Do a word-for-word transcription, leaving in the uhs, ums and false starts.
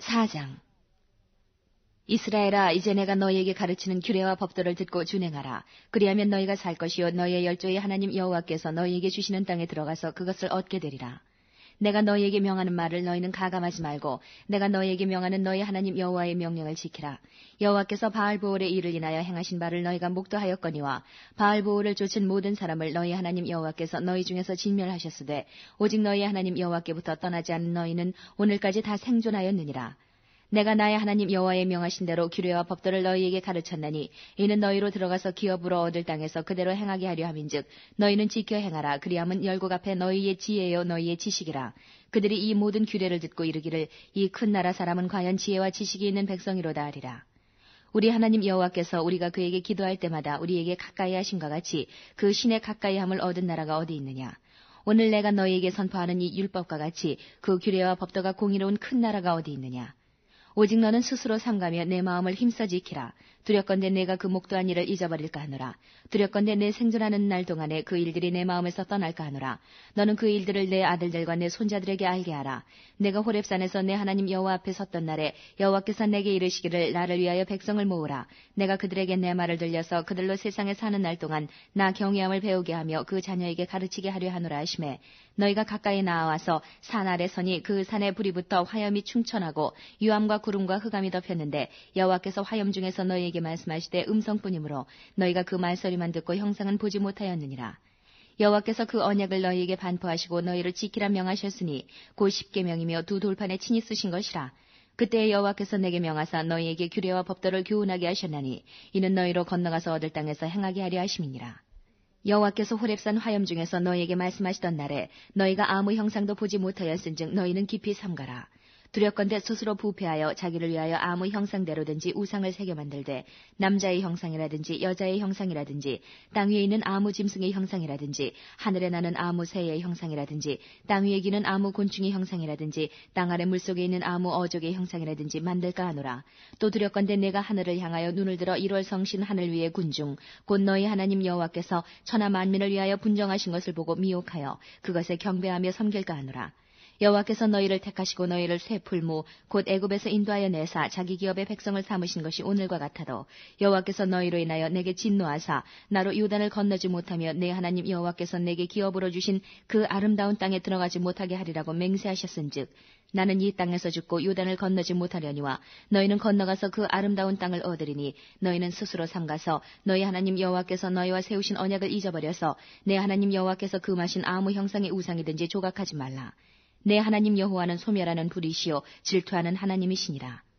사 장. 이스라엘아, 이제 내가 너희에게 가르치는 규례와 법도를 듣고 준행하라. 그리하면 너희가 살 것이요 너희의 열조의 하나님 여호와께서 너희에게 주시는 땅에 들어가서 그것을 얻게 되리라. 내가 너희에게 명하는 말을 너희는 가감하지 말고 내가 너희에게 명하는 너희 하나님 여호와의 명령을 지키라. 여호와께서 바알보올의 일을 인하여 행하신 바를 너희가 목도하였거니와 바알보올을 쫓은 모든 사람을 너희 하나님 여호와께서 너희 중에서 진멸하셨으되 오직 너희 하나님 여호와께부터 떠나지 않은 너희는 오늘까지 다 생존하였느니라. 내가 나의 하나님 여호와의 명하신 대로 규례와 법도를 너희에게 가르쳤나니 이는 너희로 들어가서 기업으로 얻을 땅에서 그대로 행하게 하려 함인즉 너희는 지켜 행하라. 그리함은 열국 앞에 너희의 지혜요 너희의 지식이라. 그들이 이 모든 규례를 듣고 이르기를 이 큰 나라 사람은 과연 지혜와 지식이 있는 백성이로다 하리라. 우리 하나님 여호와께서 우리가 그에게 기도할 때마다 우리에게 가까이 하심과 같이 그 신의 가까이함을 얻은 나라가 어디 있느냐. 오늘 내가 너희에게 선포하는 이 율법과 같이 그 규례와 법도가 공의로운 큰 나라가 어디 있느냐. 오직 너는 스스로 삼가며 내 마음을 힘써 지키라. 두렵건대 내가 그 목도한 일을 잊어버릴까 하노라. 두렵건대 내 생존하는 날 동안에 그 일들이 내 마음에서 떠날까 하노라. 너는 그 일들을 내 아들들과 내 손자들에게 알게 하라. 내가 호렙산에서 내 하나님 여호와 앞에 섰던 날에 여호와께서 내게 이르시기를 나를 위하여 백성을 모으라. 내가 그들에게 내 말을 들려서 그들로 세상에 사는 날 동안 나 경외함을 배우게 하며 그 자녀에게 가르치게 하려 하노라 하시매 너희가 가까이 나와서 산 아래 서니 그 산에 불이 붙어 화염이 충천하고 유암과 구름과 흑암이 덮였는데 여호와께서 화염 중에서 너희에게 말씀하시되 음성뿐이므로 너희가 그 말소리만 듣고 형상은 보지 못하였느니라. 여호와께서 그 언약을 너희에게 반포하시고 너희를 지키라 명하셨으니 곧 십계명이며 두 돌판에 친히 쓰신 것이라. 그때에 여호와께서 내게 명하사 너희에게 규례와 법도를 교훈하게 하셨나니 이는 너희로 건너가서 얻을 땅에서 행하게 하려 하심이니라. 여호와께서 호렙산 화염 중에서 너희에게 말씀하시던 날에 너희가 아무 형상도 보지 못하였은즉 너희는 깊이 삼가라. 두렵건대 스스로 부패하여 자기를 위하여 아무 형상대로든지 우상을 새겨 만들되 남자의 형상이라든지 여자의 형상이라든지 땅 위에 있는 아무 짐승의 형상이라든지 하늘에 나는 아무 새의 형상이라든지 땅 위에 기는 아무 곤충의 형상이라든지 땅 아래 물속에 있는 아무 어족의 형상이라든지 만들까 하노라. 또 두렵건대 내가 하늘을 향하여 눈을 들어 일월 성신 하늘 위의 군중 곧 너희 하나님 여호와께서 천하 만민을 위하여 분정하신 것을 보고 미혹하여 그것에 경배하며 섬길까 하노라. 여호와께서 너희를 택하시고 너희를 새 풀무 곧 애굽에서 인도하여 내사 자기 기업의 백성을 삼으신 것이 오늘과 같아도 여호와께서 너희로 인하여 내게 진노하사 나로 요단을 건너지 못하며 내 하나님 여호와께서 내게 기업으로 주신 그 아름다운 땅에 들어가지 못하게 하리라고 맹세하셨은즉 나는 이 땅에서 죽고 요단을 건너지 못하려니와 너희는 건너가서 그 아름다운 땅을 얻으리니 너희는 스스로 삼가서 너희 하나님 여호와께서 너희와 세우신 언약을 잊어버려서 내 하나님 여호와께서 금하신 아무 형상의 우상이든지 조각하지 말라. 내 하나님 여호와는 소멸하는 불이시요 질투하는 하나님이시니라.